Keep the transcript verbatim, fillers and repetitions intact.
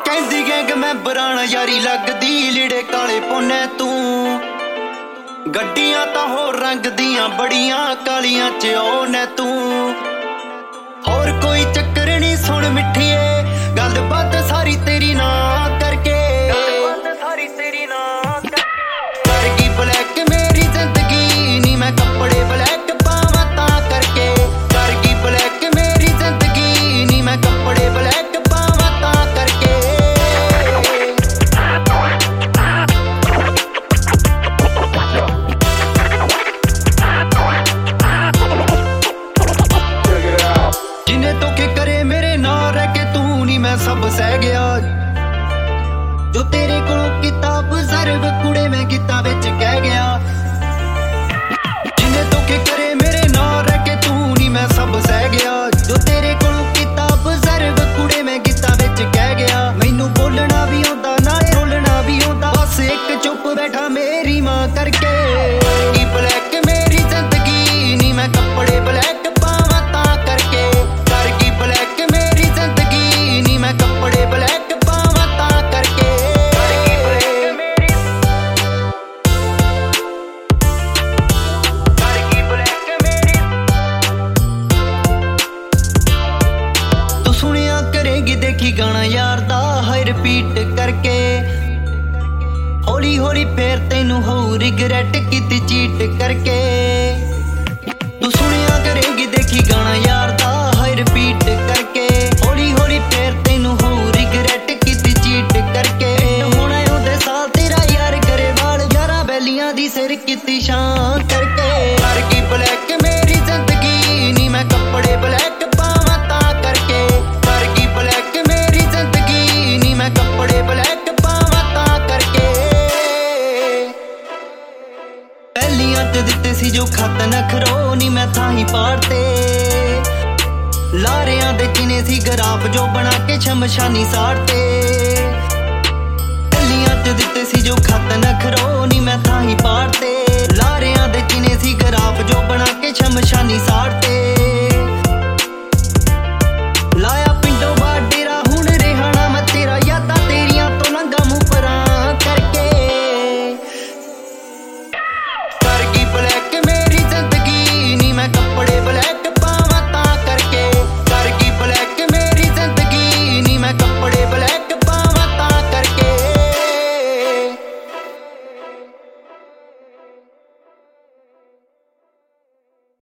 कहंदी gang मैंबरां नाल यारी लगदी लीड़े काले पौने तू गड्डियां तां होर रंग दियां बड़ियां कालियां च ओने तू होर कोई चक्कर नहीं सुन मिठिए गल बात सारी तेरी ना करके सारी तेरी ना करगी ब्लैक मेरी जिंदगी नी मैं कपड़े ब्लैक पावां तां करके करगी ब्लैक मेरी जिंदगी नी मैं कपड़े ब्लैक पावां तां करके जिन्हें धोखे करे मेरे ना रह के तू नी मैं सब सह गया जो तेरे कोलों किताब सर्व कुड़े मैं गीता विच कह गया जिन्हें धोखे करे मेरे ना रह के तू नी मैं सब सह गया जो तेरे कोलों किताब सर्व कुड़े मैं गीता विच कह गया मैनू बोलना भी आउंदा नाले रोलना भी आउंदा बस एक चुप बैठा मेरी मां करके की ब्लैक मेरी जिंदगी नी मैं कपड़े ब्लैक पावां तां करके करगी ब्लैक मेरी जिंदगी नी मैं कपड़े ब्लैक पावां तां करके करगी ब्लैक मेरी करगी ब्लैक मेरी तू सुनिया करेगी देखी गाना यार दा हाय रिपीट करके हौली हौली फेर तेनू हो रिगरेट कीती चीट करके तू सुनिया करेगी देखी गाना यार दा हाय रिपीट करके हौली हौली फेर तेनू हो रिगरेट कीती चीट करके हुण ओदे साल तेरा यार करे वाल यारा बैलियां दी सिर कीती शान करके करगी ब्लैक मेरी जिंदगी नी मैं कपड़े ब्लैक पावां तां करके करगी ब्लैक मेरी जिंदगी नी मैं कपड़े ब्लैक पावां तां करके पहलियां ते दित्ते सी जो खत नखरो नी मैं थाही पाड़ते लारियां दे किने सी गराफ जो बना के शमशानी साड़ते पहलियां ते दित्ते सी जो खत नखरो नी मैं थाही पाड़ते लारियां दे किने सी गराफ जो बना के शमशानी साड़ते